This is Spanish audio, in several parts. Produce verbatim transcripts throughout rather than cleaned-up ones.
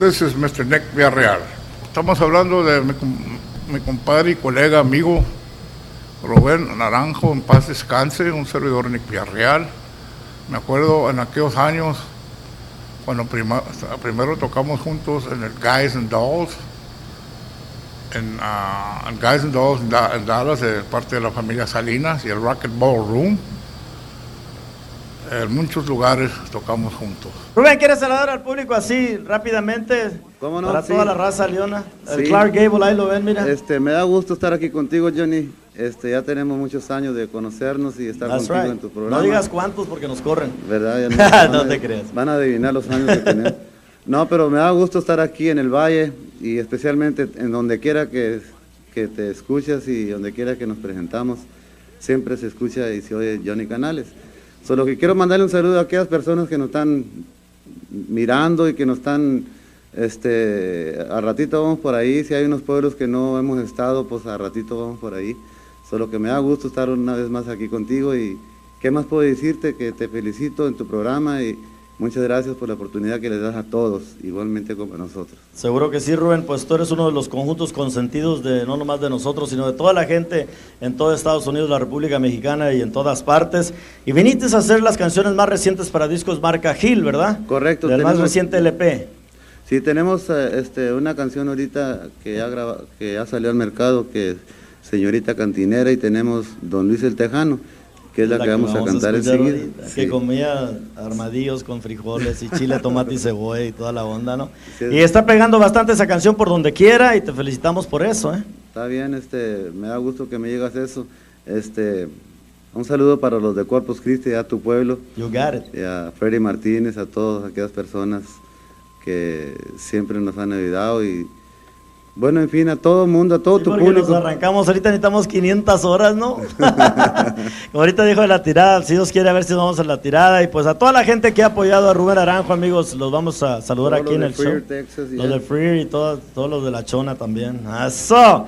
This is mister Nick Villarreal. Estamos hablando de mi, mi compadre y colega, amigo Rubén Naranjo, en paz descanse, un servidor Nick Villarreal. Me acuerdo en aquellos años cuando prima, primero tocamos juntos en el Guys and Dolls, en, uh, en Guys and Dolls en, da, en Dallas, de parte de la familia Salinas, y el Rocket Ballroom. En muchos lugares tocamos juntos. Rubén, ¿quieres saludar al público así rápidamente? ¿Cómo no? Para sí. toda la raza leona. El sí. Clark Gable, ahí lo ven, mira. Este, me da gusto estar aquí contigo, Johnny. Este, ya tenemos muchos años de conocernos y estar That's contigo right. en tu programa. No digas cuántos porque nos corren. ¿Verdad? Ya no, no van te a, creas. Van a adivinar los años que tenemos. No, pero me da gusto estar aquí en el Valle y especialmente en donde quiera que, que te escuchas y donde quiera que nos presentamos. Siempre se escucha y se oye Johnny Canales. Solo que quiero mandarle un saludo a aquellas personas que nos están mirando y que nos están, este, a ratito vamos por ahí. Si hay unos pueblos que no hemos estado, pues a ratito vamos por ahí. Solo que me da gusto estar una vez más aquí contigo y qué más puedo decirte, que te felicito en tu programa y muchas gracias por la oportunidad que les das a todos, igualmente como a nosotros. Seguro que sí, Rubén, pues tú eres uno de los conjuntos consentidos de no nomás de nosotros, sino de toda la gente en todo Estados Unidos, la República Mexicana y en todas partes. Y viniste a hacer las canciones más recientes para discos marca Gil, ¿verdad? Correcto. Del tenemos, más reciente L P. Sí, tenemos uh, este, una canción ahorita que ya, graba, que ya salió al mercado, que es Señorita Cantinera, y tenemos Don Luis el Tejano, que es la, la que, que vamos a cantar enseguida. Sí. Que comía armadillos con frijoles y chile, tomate y cebolla y toda la onda, ¿no? Sí. Y está pegando bastante esa canción por donde quiera y te felicitamos por eso, ¿eh? Está bien, este, me da gusto que me digas eso. Este, un saludo para los de Corpus Christi, a tu pueblo. You got it. Y a Freddy Martínez, a todas aquellas personas que siempre nos han ayudado y bueno, en fin, a todo el mundo, a todo sí, tu público. Nos arrancamos, ahorita necesitamos quinientas horas, ¿no? Como ahorita dijo de la tirada, si Dios quiere, a ver si nos vamos a la tirada. Y pues a toda la gente que ha apoyado a Rubén Naranjo, amigos, los vamos a saludar todos aquí en el Freer, show. Texas, los de Freer y todos, todos los de La Chona también. ¡Eso!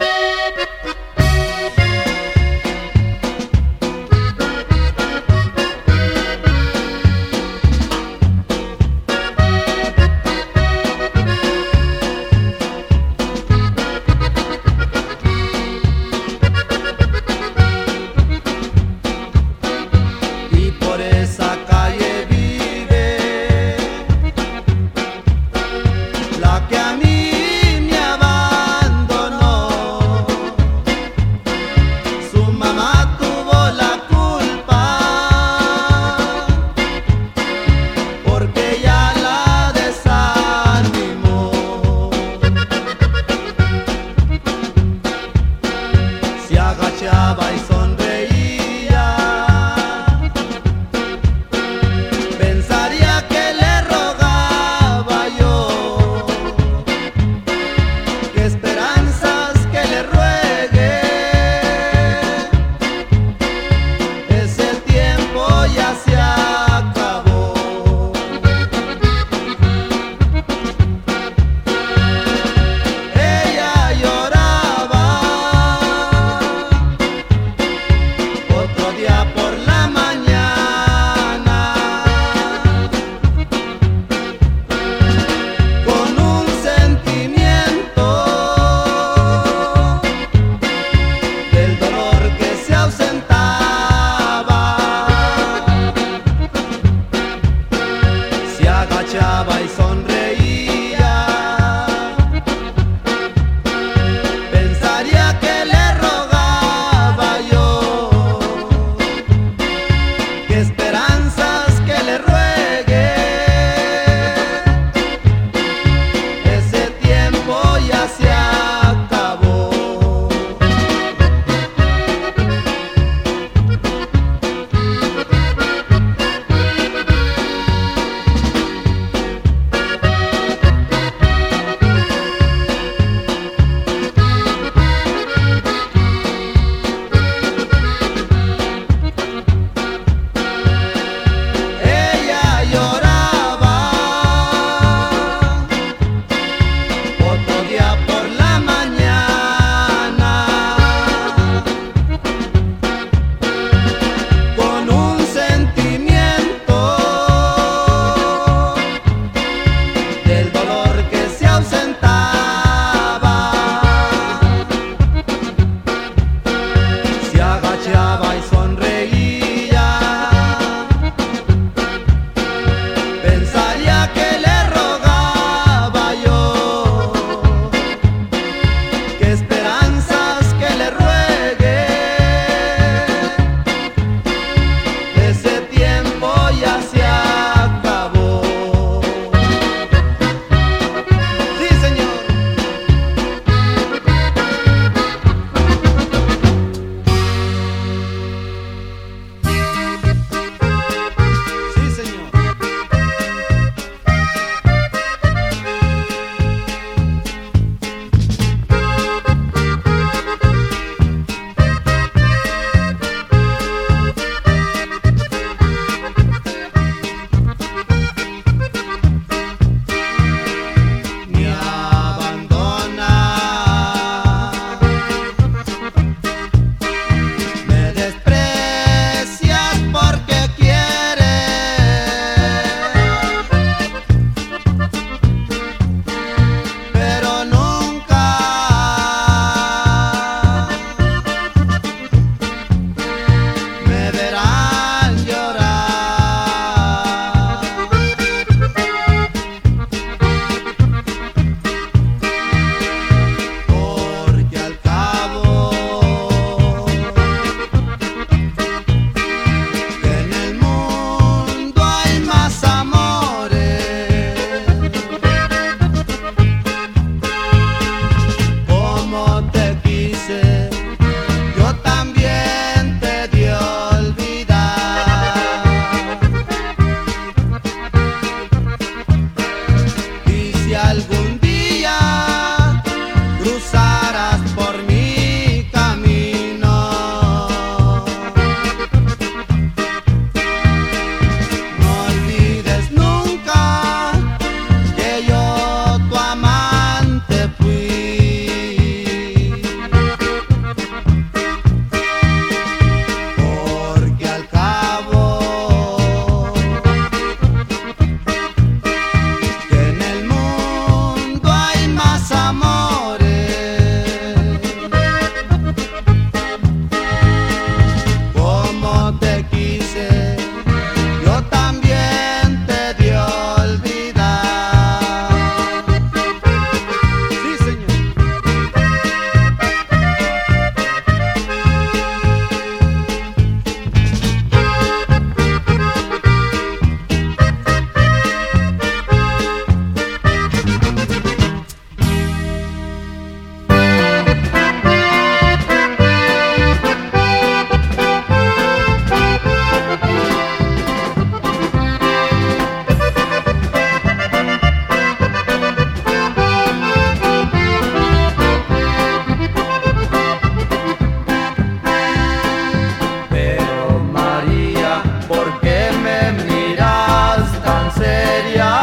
allá.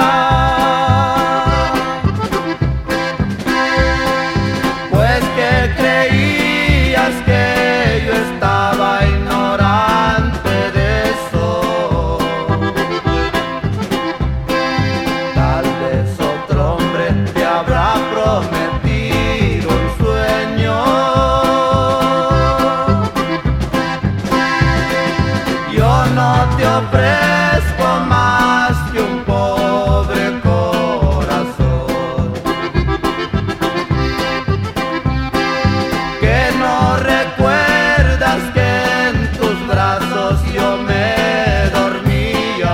Pues que creías que yo estaba ignorante de eso. Tal vez otro hombre te habrá prometido un sueño. Yo no te ofrezco más que un pobre corazón, que no recuerdas que en tus brazos yo me dormía,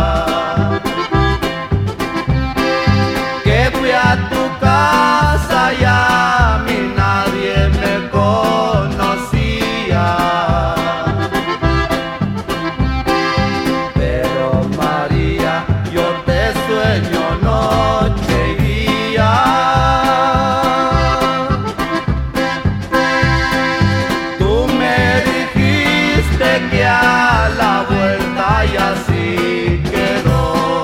que fui a tu casa y a mí nadie me conocía. Pero María, yo te sueño noche y día. Tú me dijiste que a la vuelta y así quedó.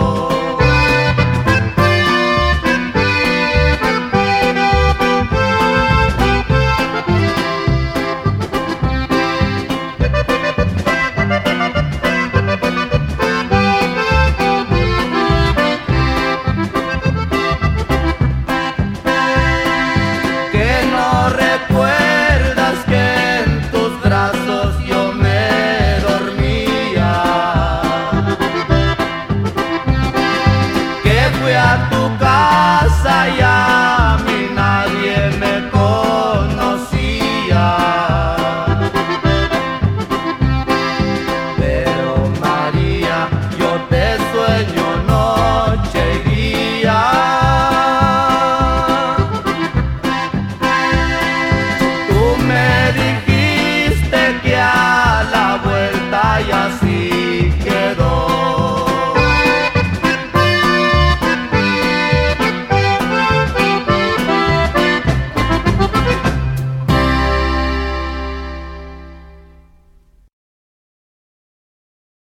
Que no recuerdas que en tus brazos yo me dormía, que fui a tu casa y a